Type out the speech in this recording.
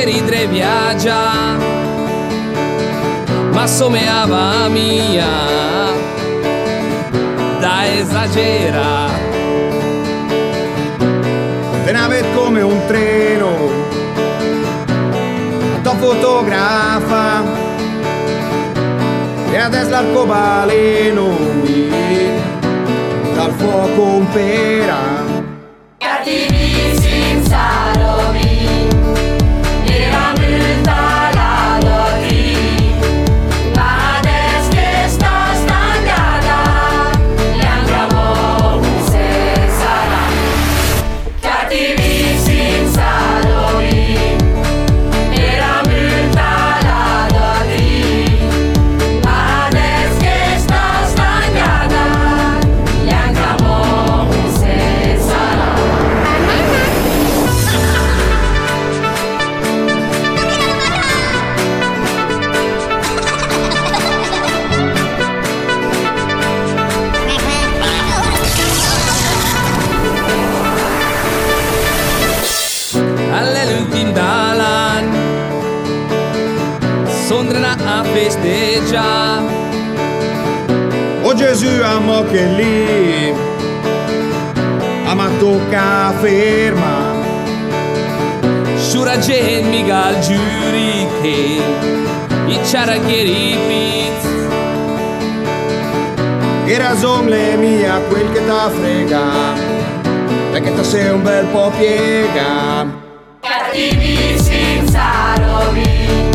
ridre viaggia, ma someava mia da esagera. Te nave come un treno, to fotografa, e adesso l'arcobaleno dal fuoco un pera. Cattivissimi saromi, era multa la doti, ma adesso che sta stancata, le andiamo se sarà. Cattivissimi saromi, era multa la doti, ma adesso che sta stancata, le andiamo se sarà. All'ultim dalan Sondrena a festeggia. O Gesù amo che lì, ama tocca ferma. Shura gen migal giuri che i ciaraghieri pizz. E ragion le mia quel che ta frega, è che ta sei un bel po' piega. Cattivissimi saromi,